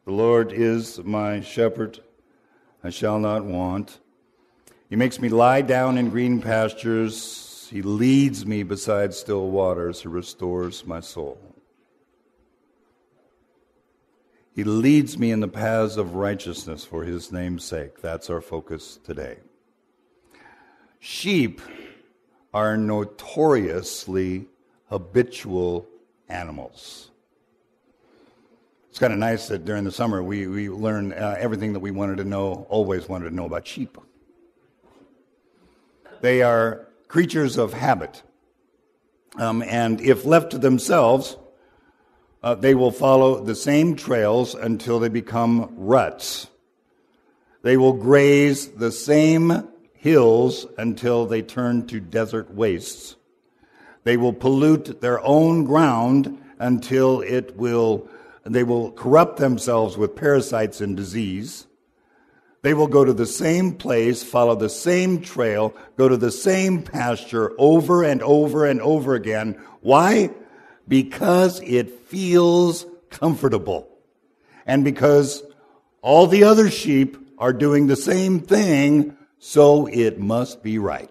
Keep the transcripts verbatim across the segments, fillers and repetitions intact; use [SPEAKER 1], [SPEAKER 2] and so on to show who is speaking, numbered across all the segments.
[SPEAKER 1] The Lord is my shepherd, I shall not want. He makes me lie down in green pastures. He leads me beside still waters. He restores my soul. He leads me in the paths of righteousness for his name's sake. That's our focus today. Sheep are notoriously habitual animals. It's kind of nice that during the summer we, we learn uh, everything that we wanted to know, always wanted to know about sheep. They are creatures of habit. Um, and if left to themselves, uh, they will follow the same trails until they become ruts. They will graze the same hills until they turn to desert wastes. They will pollute their own ground until it will, they will corrupt themselves with parasites and disease. They will go to the same place, follow the same trail, go to the same pasture over and over and over again. Why? Because it feels comfortable. And because all the other sheep are doing the same thing, so it must be right.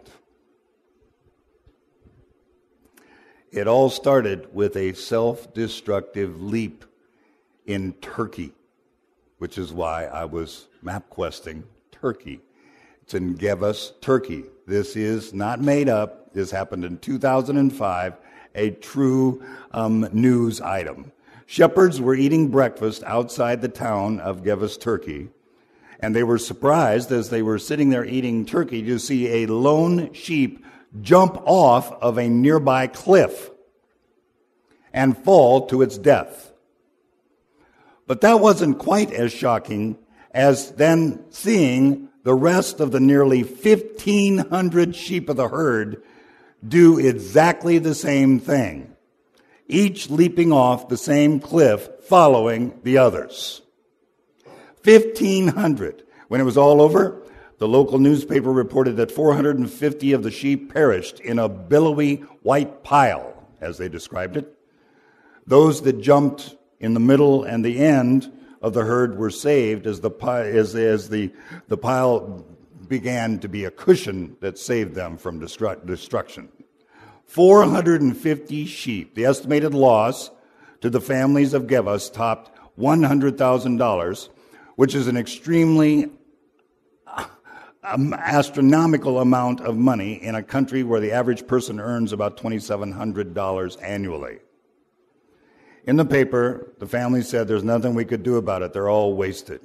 [SPEAKER 1] It all started with a self-destructive leap in Turkey, which is why I was map questing Turkey. It's in Gevas, Turkey. This is not made up. This happened in two thousand five, a true um, news item. Shepherds were eating breakfast outside the town of Gevas, Turkey, and they were surprised as they were sitting there eating turkey to see a lone sheep jump off of a nearby cliff and fall to its death. But that wasn't quite as shocking as then seeing the rest of the nearly fifteen hundred sheep of the herd do exactly the same thing, each leaping off the same cliff following the others. fifteen hundred. When it was all over, the local newspaper reported that four hundred fifty of the sheep perished in a billowy white pile, as they described it. Those that jumped in the middle and the end of the herd were saved as the as, as the, the pile began to be a cushion that saved them from destru- destruction. four hundred fifty sheep. The estimated loss to the families of Gevas topped one hundred thousand dollars, which is an extremely um, astronomical amount of money in a country where the average person earns about two thousand seven hundred dollars annually. In the paper, the family said there's nothing we could do about it. They're all wasted.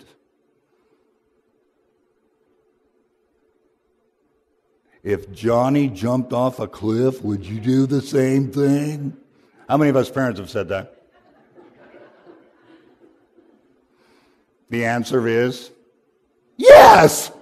[SPEAKER 1] If Johnny jumped off a cliff, would you do the same thing? How many of us parents have said that? The answer is yes.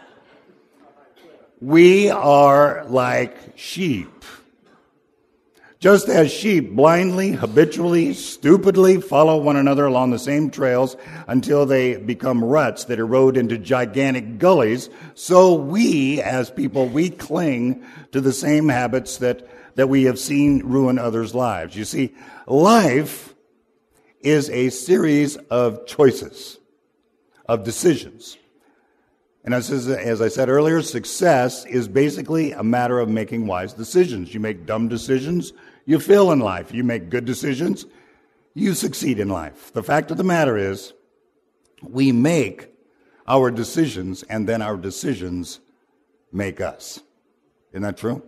[SPEAKER 1] We are like sheep. Just as sheep blindly, habitually, stupidly follow one another along the same trails until they become ruts that erode into gigantic gullies, so we, as people, we cling to the same habits that, that we have seen ruin others' lives. You see, life is a series of choices, of decisions. And as, as I said earlier, success is basically a matter of making wise decisions. You make dumb decisions, you fail in life. You make good decisions, you succeed in life. The fact of the matter is, we make our decisions, and then our decisions make us. Isn't that true?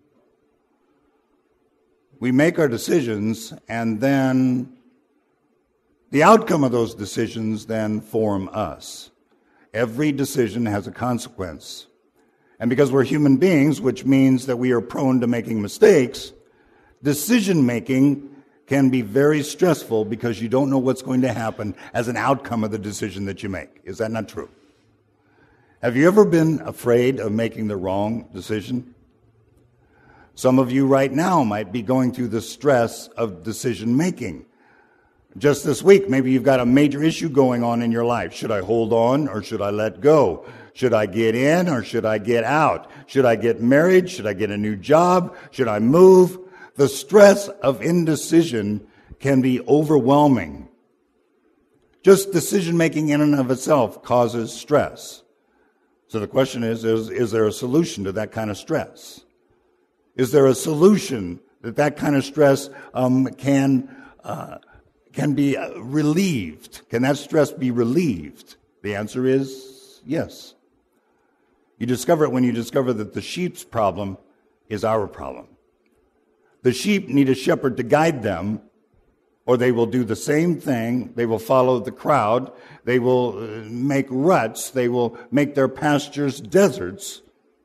[SPEAKER 1] We make our decisions, and then the outcome of those decisions then form us. Every decision has a consequence. And because we're human beings, which means that we are prone to making mistakes, decision-making can be very stressful because you don't know what's going to happen as an outcome of the decision that you make. Is that not true? Have you ever been afraid of making the wrong decision? Some of you right now might be going through the stress of decision-making. Just this week, maybe you've got a major issue going on in your life. Should I hold on or should I let go? Should I get in or should I get out? Should I get married? Should I get a new job? Should I move? The stress of indecision can be overwhelming. Just decision-making in and of itself causes stress. So the question is, is, is there a solution to that kind of stress? Is there a solution that that kind of stress um, can uh, can be relieved? Can that stress be relieved? The answer is yes. You discover it when you discover that the sheep's problem is our problem. The sheep need a shepherd to guide them, or they will do the same thing. They will follow the crowd. They will make ruts. They will make their pastures deserts.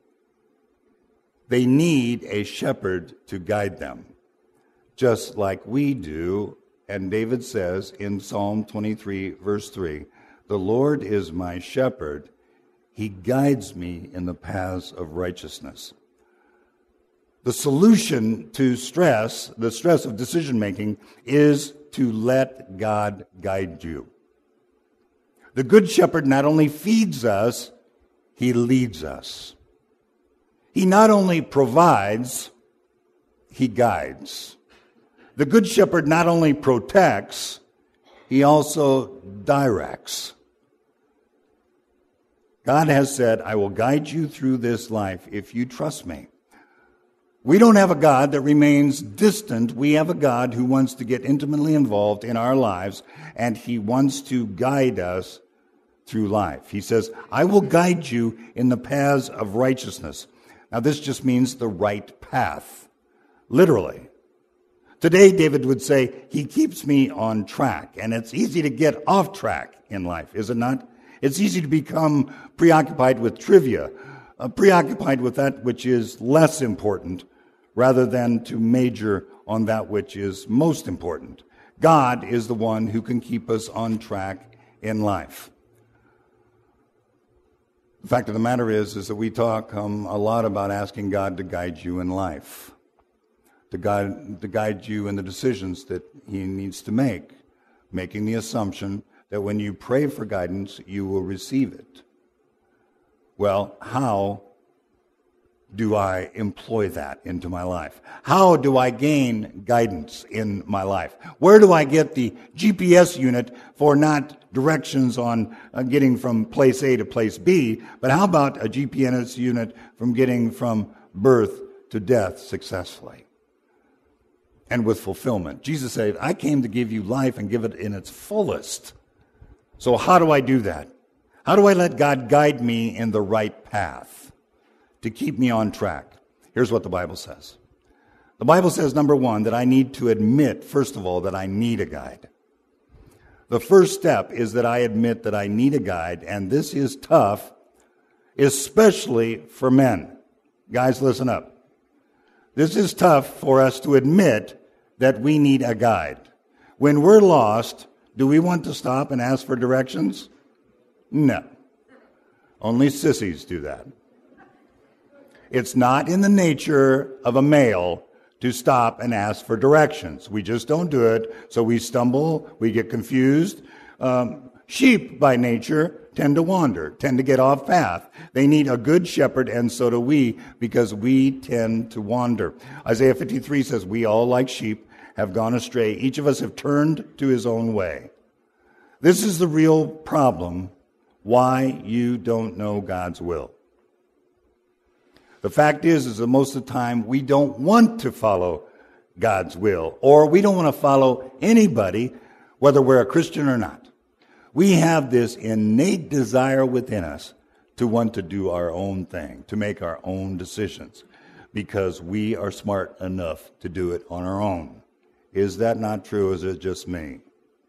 [SPEAKER 1] They need a shepherd to guide them, just like we do. And David says in Psalm twenty-three, verse three, "The Lord is my shepherd. He guides me in the paths of righteousness." The solution to stress, the stress of decision-making, is to let God guide you. The Good Shepherd not only feeds us, he leads us. He not only provides, he guides. The Good Shepherd not only protects, he also directs. God has said, "I will guide you through this life if you trust me." We don't have a God that remains distant. We have a God who wants to get intimately involved in our lives, and he wants to guide us through life. He says, "I will guide you in the paths of righteousness." Now, this just means the right path, literally. Today, David would say, he keeps me on track, and it's easy to get off track in life, is it not? It's easy to become preoccupied with trivia, uh, preoccupied with that which is less important, rather than to major on that which is most important. God is the one who can keep us on track in life. The fact of the matter is, is that we talk um, a lot about asking God to guide you in life, to guide, to guide you in the decisions that he needs to make, making the assumption that when you pray for guidance, you will receive it. Well, how do I employ that into my life? How do I gain guidance in my life? Where do I get the G P S unit for not directions on uh, getting from place A to place B, but how about a G P S unit from getting from birth to death successfully and with fulfillment? Jesus said, "I came to give you life and give it in its fullest." So how do I do that? How do I let God guide me in the right path to keep me on track? Here's what the Bible says. The Bible says, number one, that I need to admit, first of all, that I need a guide. The first step is that I admit that I need a guide, and this is tough, especially for men. Guys, listen up. This is tough for us to admit that we need a guide. When we're lost, do we want to stop and ask for directions? No. Only sissies do that. It's not in the nature of a male to stop and ask for directions. We just don't do it, so we stumble, we get confused. Um, sheep, by nature, tend to wander, tend to get off path. They need a good shepherd, and so do we, because we tend to wander. Isaiah fifty-three says, "We all, like sheep, have gone astray. Each of us have turned to his own way." This is the real problem, why you don't know God's will. The fact is, is that most of the time we don't want to follow God's will, or we don't want to follow anybody, whether we're a Christian or not. We have this innate desire within us to want to do our own thing, to make our own decisions, because we are smart enough to do it on our own. Is that not true? Is it just me?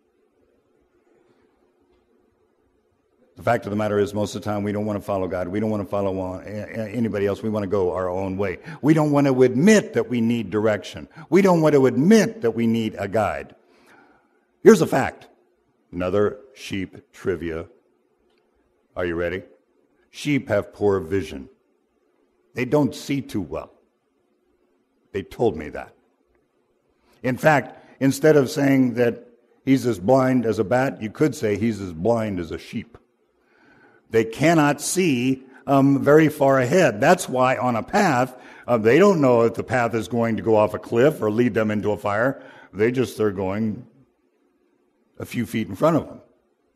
[SPEAKER 1] The fact of the matter is, most of the time, we don't want to follow God. We don't want to follow anybody else. We want to go our own way. We don't want to admit that we need direction. We don't want to admit that we need a guide. Here's a fact. Another sheep trivia. Are you ready? Sheep have poor vision. They don't see too well. They told me that. In fact, instead of saying that he's as blind as a bat, you could say he's as blind as a sheep. They cannot see um, very far ahead. That's why on a path, uh, they don't know if the path is going to go off a cliff or lead them into a fire. They just are going a few feet in front of them.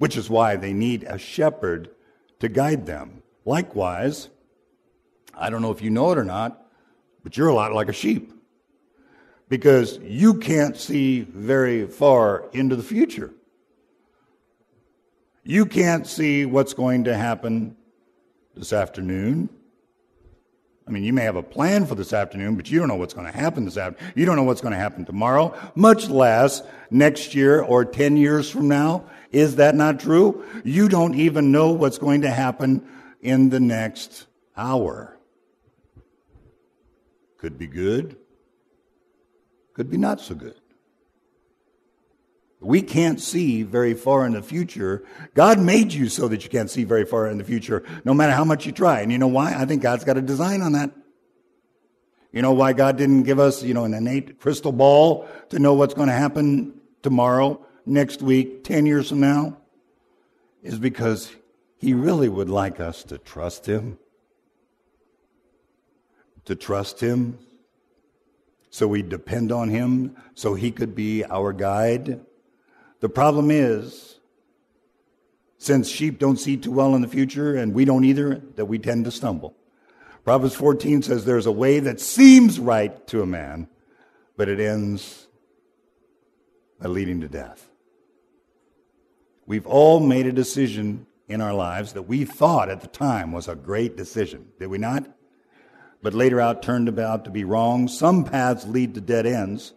[SPEAKER 1] which is why they need a shepherd to guide them. Likewise, I don't know if you know it or not, but you're a lot like a sheep, because you can't see very far into the future. You can't see what's going to happen this afternoon. I mean, you may have a plan for this afternoon, but you don't know what's going to happen this afternoon. You don't know what's going to happen tomorrow, much less next year or ten years from now. Is that not true? You don't even know what's going to happen in the next hour. Could be good, could be not so good. We can't see very far in the future. God made you so that you can't see very far in the future, no matter how much you try. And you know why? I think God's got a design on that. You know why God didn't give us, you know, an innate crystal ball to know what's going to happen tomorrow, next week, ten years from now? Is because He really would like us to trust Him. To trust Him. So we depend on Him, so He could be our guide. The problem is, since sheep don't see too well in the future, and we don't either, that we tend to stumble. Proverbs fourteen says there's a way that seems right to a man, but it ends by leading to death. We've all made a decision in our lives that we thought at the time was a great decision, did we not? But later out turned out to be wrong. Some paths lead to dead ends.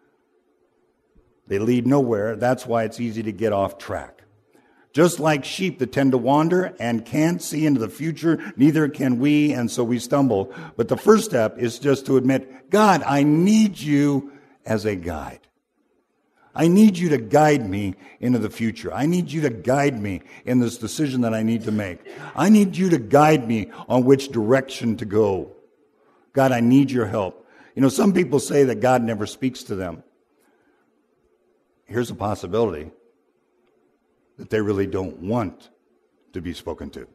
[SPEAKER 1] They lead nowhere. That's why it's easy to get off track. Just like sheep that tend to wander and can't see into the future, neither can we, and so we stumble. But the first step is just to admit, God, I need you as a guide. I need you to guide me into the future. I need you to guide me in this decision that I need to make. I need you to guide me on which direction to go. God, I need your help. You know, some people say that God never speaks to them. Here's a possibility that they really don't want to be spoken to.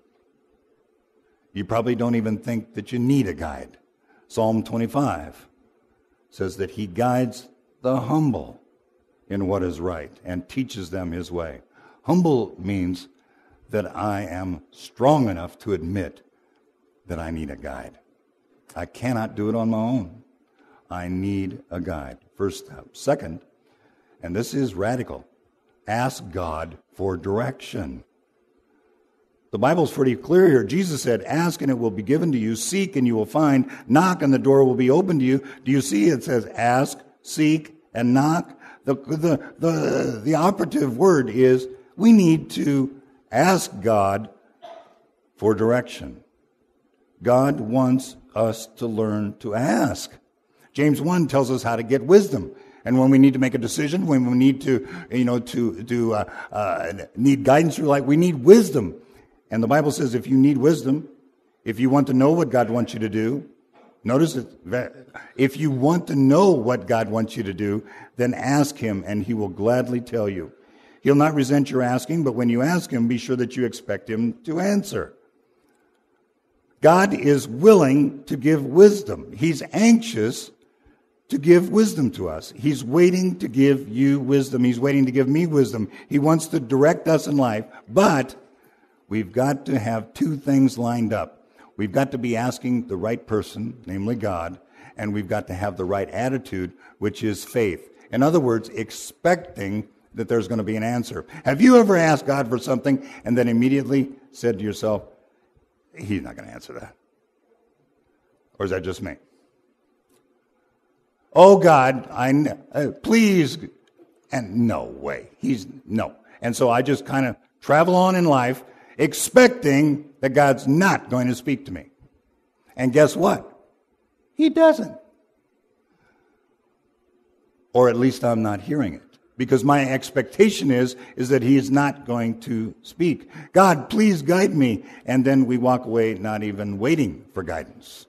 [SPEAKER 1] You probably don't even think that you need a guide. Psalm twenty-five says that He guides the humble in what is right and teaches them His way. Humble means that I am strong enough to admit that I need a guide. I cannot do it on my own. I need a guide. First step. Second, and this is radical, ask God for direction. The Bible's pretty clear here. Jesus said, ask and it will be given to you. Seek and you will find. Knock and the door will be open to you. Do you see it says ask, seek, and knock? The, the, the, the operative word is we need to ask God for direction. God wants us to learn to ask. James one tells us how to get wisdom. And when we need to make a decision, when we need to, you know, to, to, uh, uh, need guidance through life, we need wisdom. And the Bible says if you need wisdom, if you want to know what God wants you to do, notice it, if you want to know what God wants you to do, then ask Him and He will gladly tell you. He'll not resent your asking, but when you ask Him, be sure that you expect Him to answer. God is willing to give wisdom. He's anxious to give wisdom to us. He's waiting to give you wisdom. He's waiting to give me wisdom. He wants to direct us in life, but we've got to have two things lined up. We've got to be asking the right person, namely God, and we've got to have the right attitude, which is faith. In other words, expecting that there's going to be an answer. Have you ever asked God for something and then immediately said to yourself, He's not going to answer that? Or is that just me? Oh God, I uh, please, and no way. He's no. And so I just kind of travel on in life expecting that God's not going to speak to me. And guess what? He doesn't. Or at least I'm not hearing it. Because my expectation is, is that He is not going to speak. God, please guide me. And then we walk away not even waiting for guidance.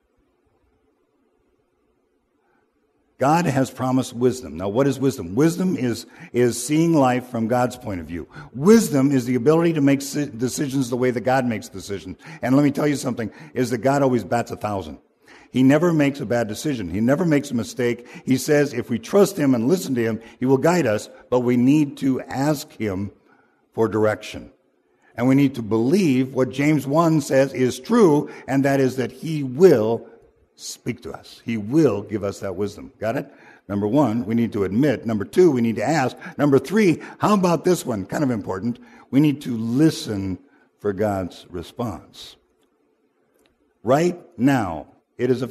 [SPEAKER 1] God has promised wisdom. Now, what is wisdom? Wisdom is, is seeing life from God's point of view. Wisdom is the ability to make decisions the way that God makes decisions. And let me tell you something, is that God always bats a thousand. He never makes a bad decision. He never makes a mistake. He says if we trust Him and listen to Him, He will guide us, but we need to ask Him for direction. And we need to believe what James one says is true, and that is that he will speak to us. He will give us that wisdom. Got it? Number one, we need to admit. Number two, we need to ask. Number three, how about this one? Kind of important. We need to listen for God's response. Right now, it is a...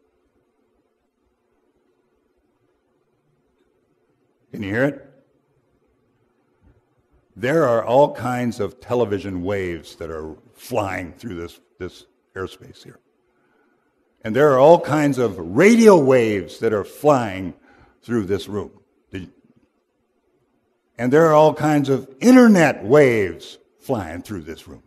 [SPEAKER 1] Can you hear it? There are all kinds of television waves that are flying through this, this airspace here. And there are all kinds of radio waves that are flying through this room. And there are all kinds of internet waves flying through this room.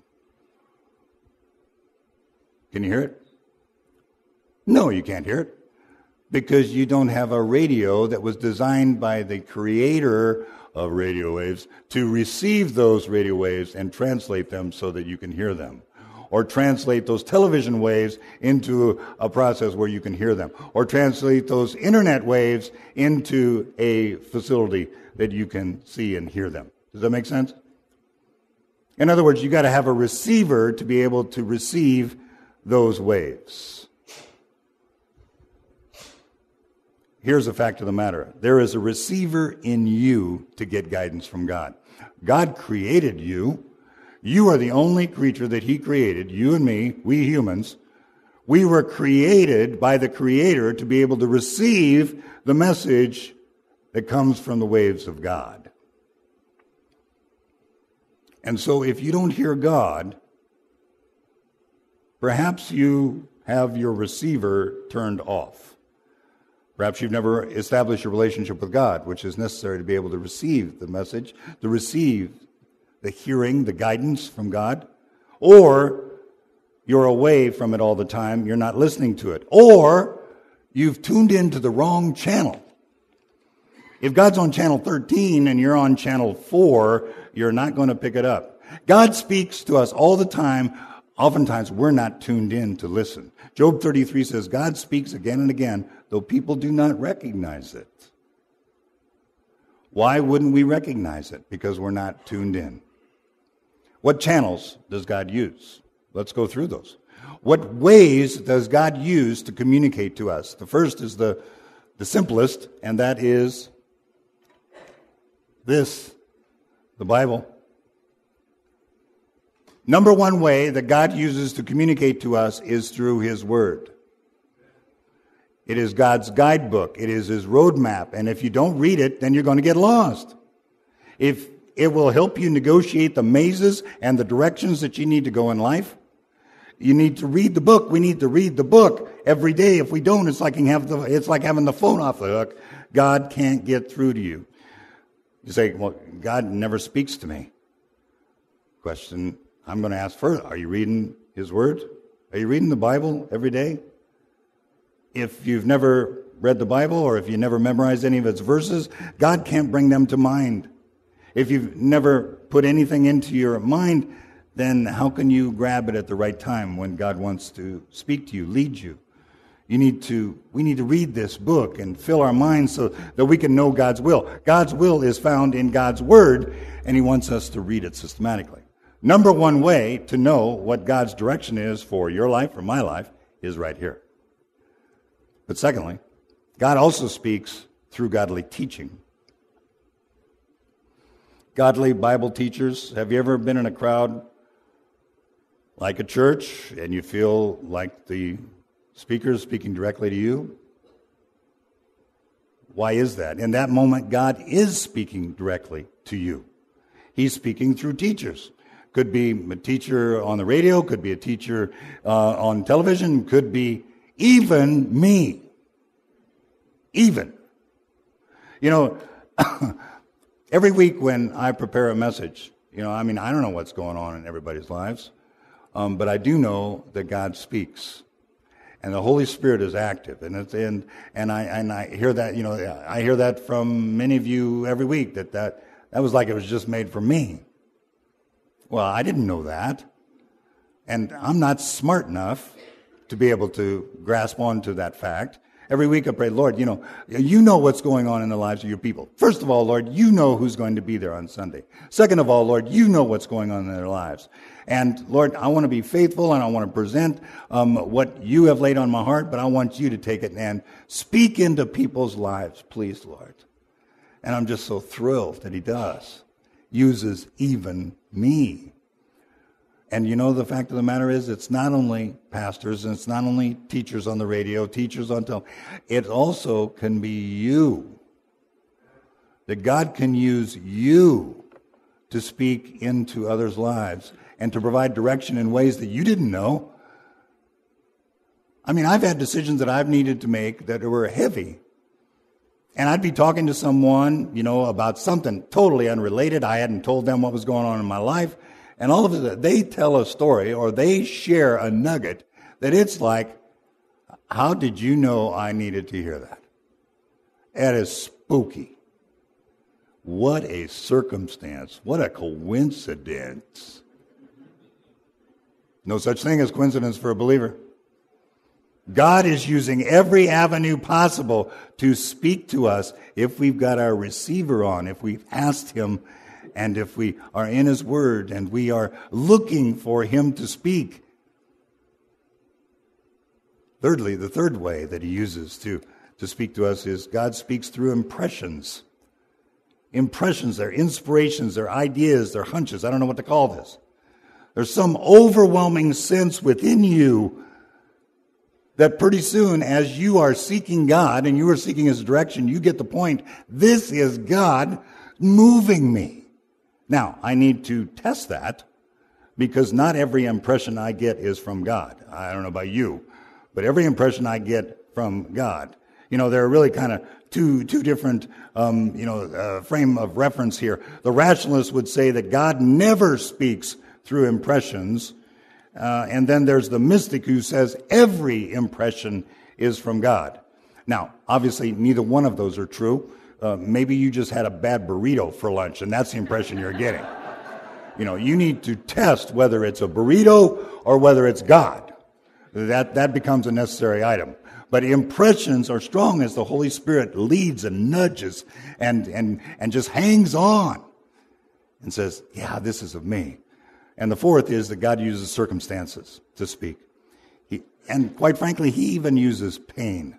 [SPEAKER 1] Can you hear it? No, you can't hear it. Because you don't have a radio that was designed by the creator of radio waves to receive those radio waves and translate them so that you can hear them. Or translate those television waves into a process where you can hear them. Or translate those internet waves into a facility that you can see and hear them. Does that make sense? In other words, you got to have a receiver to be able to receive those waves. Here's the fact of the matter. There is a receiver in you to get guidance from God. God created you. You are the only creature that he created, you and me, we humans. We were created by the Creator to be able to receive the message that comes from the waves of God. And so if you don't hear God, perhaps you have your receiver turned off. Perhaps you've never established a relationship with God, which is necessary to be able to receive the message, to receive the hearing, the guidance from God. Or you're away from it all the time, you're not listening to it. Or you've tuned into the wrong channel. If God's on channel thirteen and you're on channel four, you're not going to pick it up. God speaks to us all the time. Oftentimes, we're not tuned in to listen. Job thirty-three says, God speaks again and again, though people do not recognize it. Why wouldn't we recognize it? Because we're not tuned in. What channels does God use? Let's go through those. What ways does God use to communicate to us? The first is the, the simplest, and that is this, the Bible. Number one way that God uses to communicate to us is through his word. It is God's guidebook. It is his roadmap. And if you don't read it, then you're going to get lost. If it will help you negotiate the mazes and the directions that you need to go in life, you need to read the book. We need to read the book every day. If we don't, it's like, have the, it's like having the phone off the hook. God can't get through to you. You say, well, God never speaks to me. Question I'm going to ask first, are you reading his word? Are you reading the Bible every day? If you've never read the Bible or if you never memorized any of its verses, God can't bring them to mind. If you've never put anything into your mind, then how can you grab it at the right time when God wants to speak to you, lead you? You need to, we need to read this book and fill our minds so that we can know God's will. God's will is found in God's word, and he wants us to read it systematically. Number one way to know what God's direction is for your life or my life is right here. But secondly, God also speaks through godly teaching. Godly Bible teachers. Have you ever been in a crowd like a church and you feel like the speaker is speaking directly to you? Why is that? In that moment, God is speaking directly to you. He's speaking through teachers. Could be a teacher on the radio, could be a teacher uh, on television, could be even me. Even. You know, every week when I prepare a message, you know, I mean, I don't know what's going on in everybody's lives, um, but I do know that God speaks. And the Holy Spirit is active, and it's in, and I and I hear that, you know, I hear that from many of you every week, that that, that was like it was just made for me. Well, I didn't know that, and I'm not smart enough to be able to grasp onto that fact, Every week I pray, Lord, you know, you know what's going on in the lives of your people. First of all, Lord, you know who's going to be there on Sunday. Second of all, Lord, you know what's going on in their lives. And Lord, I want to be faithful and I want to present um, what you have laid on my heart, but I want you to take it and speak into people's lives, please, Lord. And I'm just so thrilled that he does. Uses even me. And you know, the fact of the matter is, it's not only pastors, and it's not only teachers on the radio, teachers on television. It also can be you. That God can use you to speak into others' lives and to provide direction in ways that you didn't know. I mean, I've had decisions that I've needed to make that were heavy. And I'd be talking to someone, you know, about something totally unrelated. I hadn't told them what was going on in my life. And all of a sudden, they tell a story or they share a nugget that it's like, how did you know I needed to hear that? That is spooky. What a circumstance. What a coincidence. No such thing as coincidence for a believer. God is using every avenue possible to speak to us if we've got our receiver on, if we've asked him, and if we are in his word and we are looking for him to speak. Thirdly, the third way that he uses to, to speak to us is God speaks through impressions. Impressions, they're inspirations, they're ideas, they're hunches. I don't know what to call this. There's some overwhelming sense within you that pretty soon, as you are seeking God and you are seeking his direction, you get the point, this is God moving me. Now, I need to test that because not every impression I get is from God. I don't know about you, but every impression I get from God. You know, there are really kind of two two different, um, you know, uh, frame of reference here. The rationalists would say that God never speaks through impressions. Uh, and then there's the mystic who says every impression is from God. Now, obviously, neither one of those are true. Uh, maybe you just had a bad burrito for lunch, and that's the impression you're getting. You know, you need to test whether it's a burrito or whether it's God. That, that becomes a necessary item. But impressions are strong as the Holy Spirit leads and nudges and, and, and just hangs on and says, yeah, this is of me. And the fourth is that God uses circumstances to speak. He, and quite frankly, he even uses pain.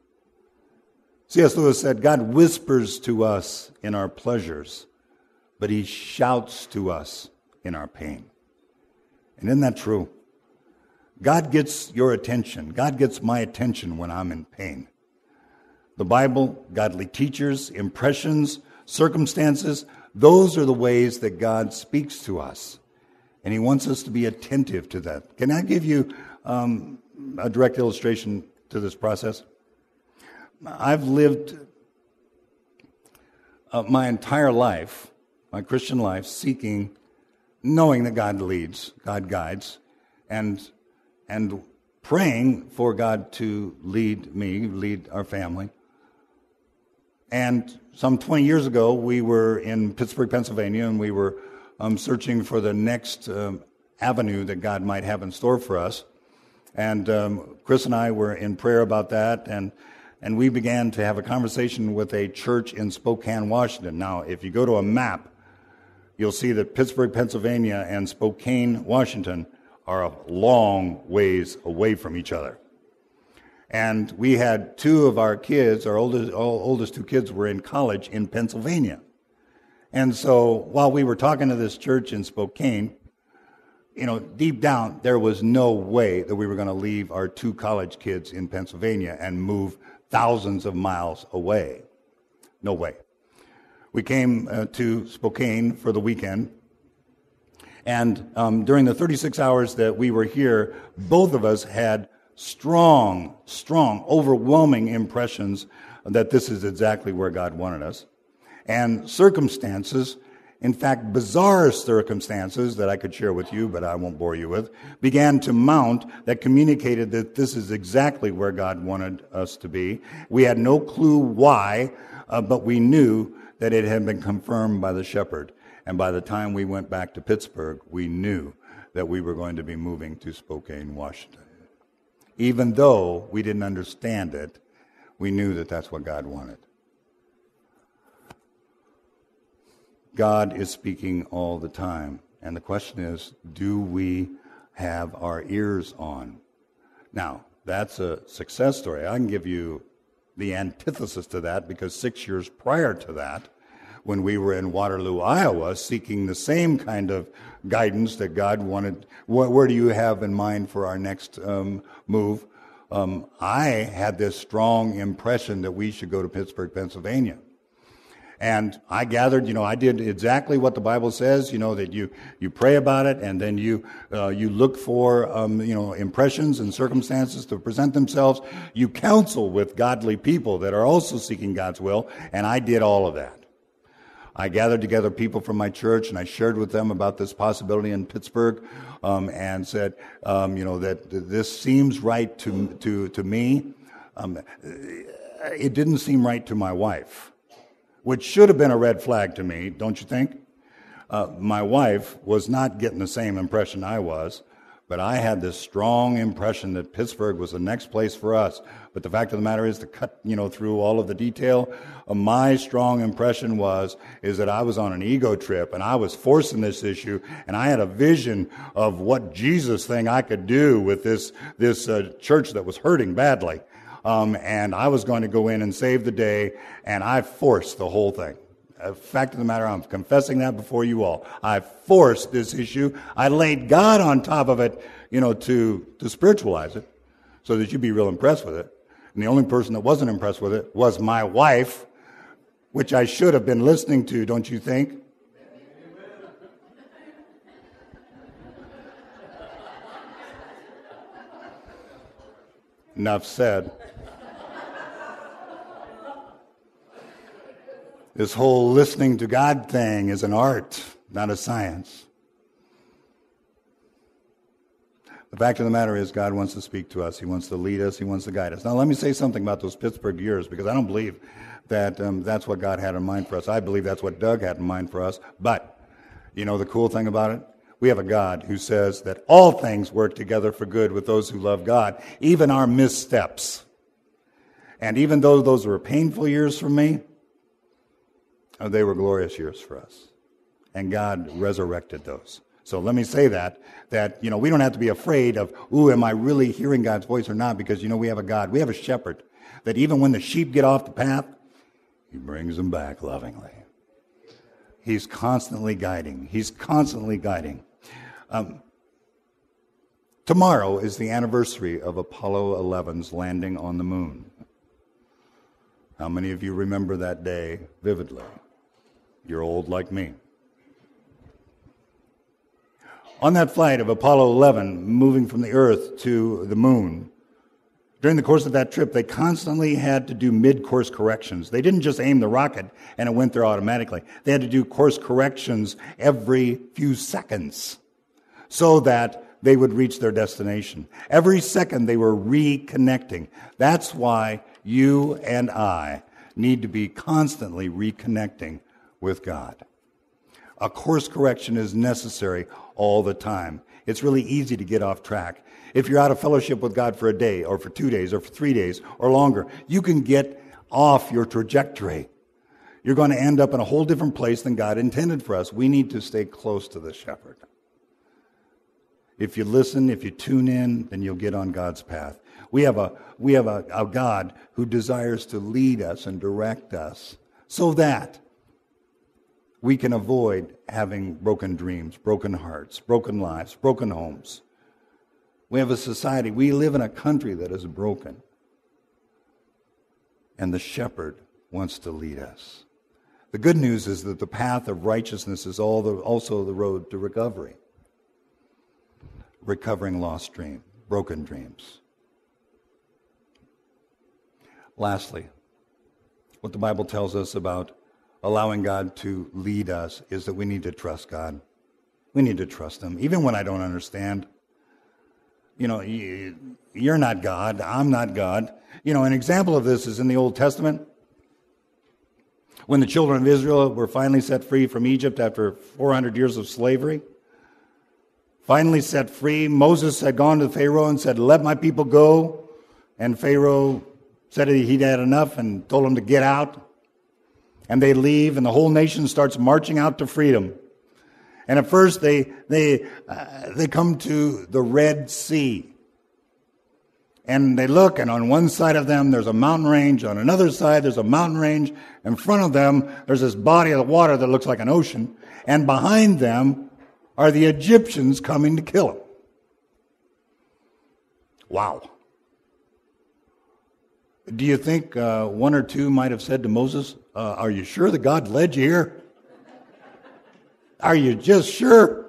[SPEAKER 1] C S Lewis said, God whispers to us in our pleasures, but he shouts to us in our pain. And isn't that true? God gets your attention. God gets my attention when I'm in pain. The Bible, godly teachers, impressions, circumstances, those are the ways that God speaks to us. And he wants us to be attentive to that. Can I give you um, a direct illustration to this process? I've lived uh, my entire life, my Christian life, seeking, knowing that God leads, God guides, and and praying for God to lead me, lead our family. And some twenty years ago, we were in Pittsburgh, Pennsylvania, and we were um, searching for the next um, avenue that God might have in store for us. And um, Chris and I were in prayer about that, and and we began to have a conversation with a church in Spokane, Washington. Now, if you go to a map, you'll see that Pittsburgh, Pennsylvania, and Spokane, Washington are a long ways away from each other. And we had two of our kids, our oldest, oldest two kids were in college in Pennsylvania. And so while we were talking to this church in Spokane, you know, deep down, there was no way that we were going to leave our two college kids in Pennsylvania and move thousands of miles away. No way. We came uh, to Spokane for the weekend. And um, during the thirty-six hours that we were here, both of us had strong, strong, overwhelming impressions that this is exactly where God wanted us. And circumstances, in fact, bizarre circumstances that I could share with you, but I won't bore you with, began to mount that communicated that this is exactly where God wanted us to be. We had no clue why, uh, but we knew that it had been confirmed by the shepherd. And by the time we went back to Pittsburgh, we knew that we were going to be moving to Spokane, Washington. Even though we didn't understand it, We knew that that's what God wanted. God is speaking all the time. And the question is, do we have our ears on? Now, that's a success story. I can give you the antithesis to that, because six years prior to that, when we were in Waterloo, Iowa, seeking the same kind of guidance that God wanted, where, where do you have in mind for our next um, move? Um, I had this strong impression that we should go to Pittsburgh, Pennsylvania. And I gathered, you know, I did exactly what the Bible says, you know, that you, you pray about it, and then you uh, you look for, um, you know, impressions and circumstances to present themselves. You counsel with godly people that are also seeking God's will, and I did all of that. I gathered together people from my church, and I shared with them about this possibility in Pittsburgh, um, and said, um, you know, that this seems right to to to me. Um, it didn't seem right to my wife, which should have been a red flag to me, don't you think? Uh, my wife was not getting the same impression I was, but I had this strong impression that Pittsburgh was the next place for us. But the fact of the matter is, to cut, you know, through all of the detail, uh, my strong impression was, is that I was on an ego trip, and I was forcing this issue, and I had a vision of what Jesus thing I could do with this, this uh, church that was hurting badly. Um, and I was going to go in and save the day, and I forced the whole thing. The fact of the matter, I'm confessing that before you all. I forced this issue. I laid God on top of it, you know, to, to spiritualize it, so that you'd be real impressed with it. And the only person that wasn't impressed with it was my wife, which I should have been listening to, don't you think? Enough said. This whole listening to God thing is an art, not a science. The fact of the matter is, God wants to speak to us. He wants to lead us. He wants to guide us. Now, let me say something about those Pittsburgh years, because I don't believe that um, that's what God had in mind for us. I believe that's what Doug had in mind for us. But, you know, the cool thing about it? We have a God who says that all things work together for good with those who love God, even our missteps. And even though those were painful years for me, they were glorious years for us. And God resurrected those. So let me say that, that, you know, we don't have to be afraid of, ooh, am I really hearing God's voice or not? Because, you know, we have a God, we have a shepherd, that even when the sheep get off the path, he brings them back lovingly. He's constantly guiding. He's constantly guiding. Um, tomorrow is the anniversary of Apollo eleven's landing on the moon. How many of you remember that day vividly? You're old like me. On that flight of Apollo eleven, moving from the Earth to the moon, during the course of that trip, they constantly had to do mid-course corrections. They didn't just aim the rocket and it went there automatically. They had to do course corrections every few seconds so that they would reach their destination. Every second they were reconnecting. That's why you and I need to be constantly reconnecting with God. A course correction is necessary all the time. It's really easy to get off track. If you're out of fellowship with God for a day or for two days or for three days or longer, you can get off your trajectory. You're going to end up in a whole different place than God intended for us. We need to stay close to the shepherd. If you listen, if you tune in, then you'll get on God's path. We have a we have a, a God who desires to lead us and direct us so that we can avoid having broken dreams, broken hearts, broken lives, broken homes. We have a society, we live in a country that is broken. And the shepherd wants to lead us. The good news is that the path of righteousness is all the, also the road to recovery. Recovering lost dreams, broken dreams. Lastly, what the Bible tells us about allowing God to lead us is that we need to trust God. We need to trust Him, even when I don't understand. You know, you're not God, I'm not God. You know, an example of this is in the Old Testament. When the children of Israel were finally set free from Egypt after four hundred years of slavery, finally set free, Moses had gone to Pharaoh and said, "Let my people go." And Pharaoh said he'd had enough and told them to get out. And they leave, and the whole nation starts marching out to freedom. And at first, they they uh, they come to the Red Sea. And they look, and on one side of them, there's a mountain range. On another side, there's a mountain range. In front of them, there's this body of water that looks like an ocean. And behind them are the Egyptians coming to kill them. Wow. Do you think uh, one or two might have said to Moses, uh, are you sure that God led you here? Are you just sure?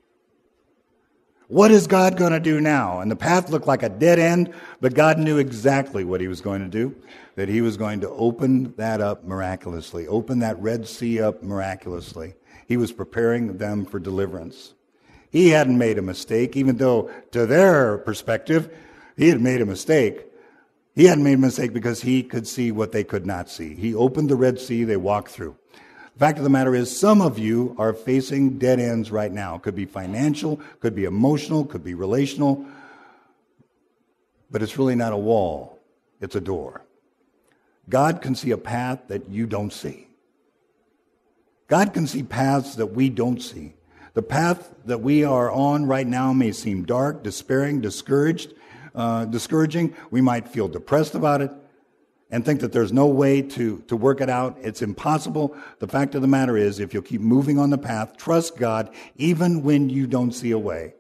[SPEAKER 1] What is God going to do now? And the path looked like a dead end, but God knew exactly what he was going to do, that he was going to open that up miraculously, open that Red Sea up miraculously. He was preparing them for deliverance. He hadn't made a mistake, even though to their perspective, he had made a mistake. He hadn't made a mistake because he could see what they could not see. He opened the Red Sea, they walked through. The fact of the matter is, some of you are facing dead ends right now. It could be financial, could be emotional, could be relational. But it's really not a wall. It's a door. God can see a path that you don't see. God can see paths that we don't see. The path that we are on right now may seem dark, despairing, discouraged, uh, discouraging. We might feel depressed about it and think that there's no way to, to work it out. It's impossible. The fact of the matter is, if you'll keep moving on the path, trust God even when you don't see a way.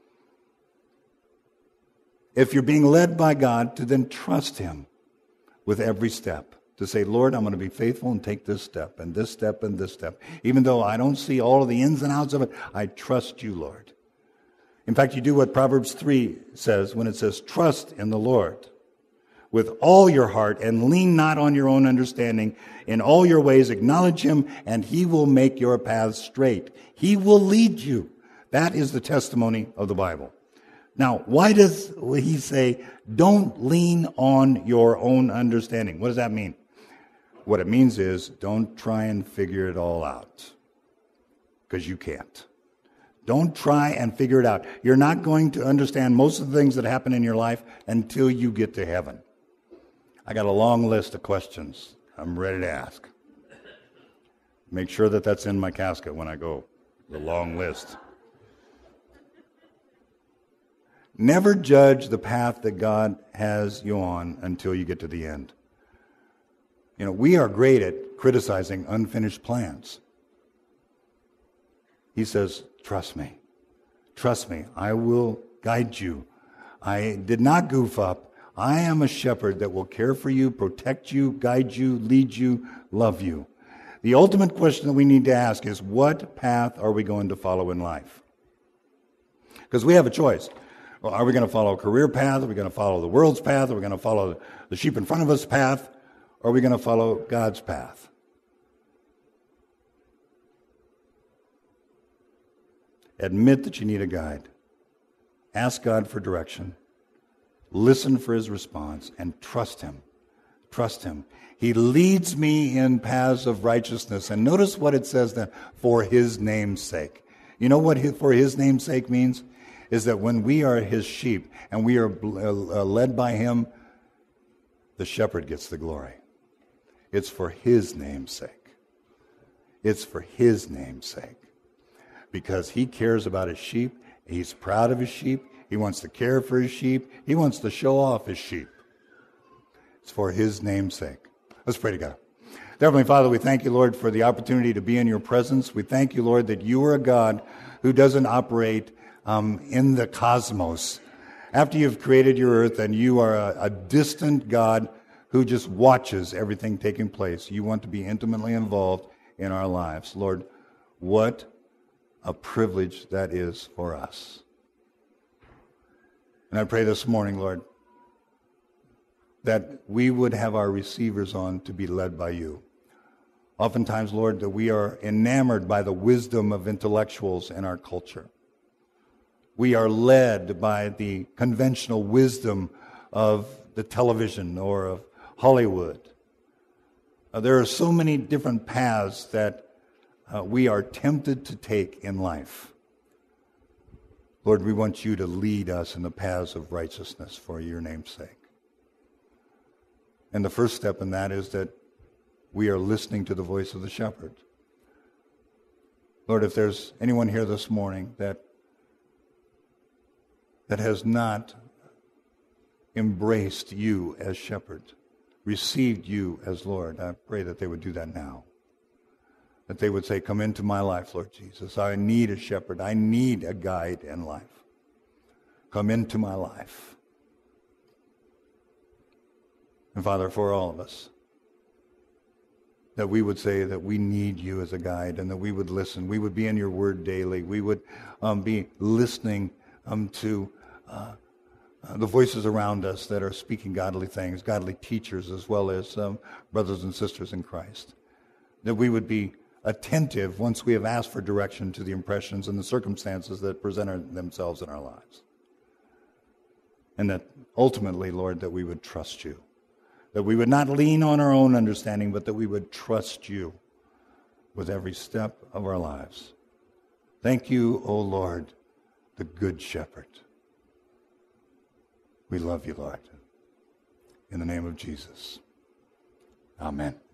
[SPEAKER 1] If you're being led by God, to then trust him with every step. To say, Lord, I'm going to be faithful and take this step and this step and this step. Even though I don't see all of the ins and outs of it, I trust you, Lord. In fact, you do what Proverbs three says when it says, trust in the Lord with all your heart and lean not on your own understanding. In all your ways acknowledge him, and he will make your paths straight. He will lead you. That is the testimony of the Bible. Now, why does he say, don't lean on your own understanding? What does that mean? What it means is, don't try and figure it all out, because you can't. Don't try and figure it out. You're not going to understand most of the things that happen in your life until you get to heaven. I got a long list of questions I'm ready to ask. Make sure that that's in my casket when I go. The long list. Never judge the path that God has you on until you get to the end. You know, we are great at criticizing unfinished plans. He says, trust me. Trust me. I will guide you. I did not goof up. I am a shepherd that will care for you, protect you, guide you, lead you, love you. The ultimate question that we need to ask is, what path are we going to follow in life? Because we have a choice. Well, are we going to follow a career path? Are we going to follow the world's path? Are we going to follow the sheep in front of us path? Or are we going to follow God's path? Admit that you need a guide. Ask God for direction. Listen for his response and trust him. Trust him. He leads me in paths of righteousness. And notice what it says then, for his name's sake. You know what for his name's sake means? Is that when we are his sheep and we are led by him, the shepherd gets the glory. It's for his name's sake. It's for his name's sake. Because he cares about his sheep. He's proud of his sheep. He wants to care for his sheep. He wants to show off his sheep. It's for his name's sake. Let's pray together. Heavenly Father, we thank you, Lord, for the opportunity to be in your presence. We thank you, Lord, that you are a God who doesn't operate um, in the cosmos. After you've created your earth, and you are a, a distant God who just watches everything taking place. You want to be intimately involved in our lives. Lord, what a privilege that is for us. And I pray this morning, Lord, that we would have our receivers on to be led by you. Oftentimes, Lord, that we are enamored by the wisdom of intellectuals in our culture. We are led by the conventional wisdom of the television or of Hollywood. Uh, there are so many different paths that uh, we are tempted to take in life. Lord, we want you to lead us in the paths of righteousness for your name's sake. And the first step in that is that we are listening to the voice of the shepherd. Lord, if there's anyone here this morning that that has not embraced you as shepherd, received you as Lord, I pray that they would do that now. That they would say, come into my life, Lord Jesus. I need a shepherd. I need a guide in life. Come into my life. And Father, for all of us, that we would say that we need you as a guide and that we would listen. We would be in your word daily. We would um, be listening um, to uh, uh, the voices around us that are speaking godly things, godly teachers as well as um, brothers and sisters in Christ. That we would be attentive once we have asked for direction to the impressions and the circumstances that present themselves in our lives. And that ultimately, Lord, that we would trust you. That we would not lean on our own understanding, but that we would trust you with every step of our lives. Thank you, O Lord, the Good Shepherd. We love you, Lord. In the name of Jesus. Amen.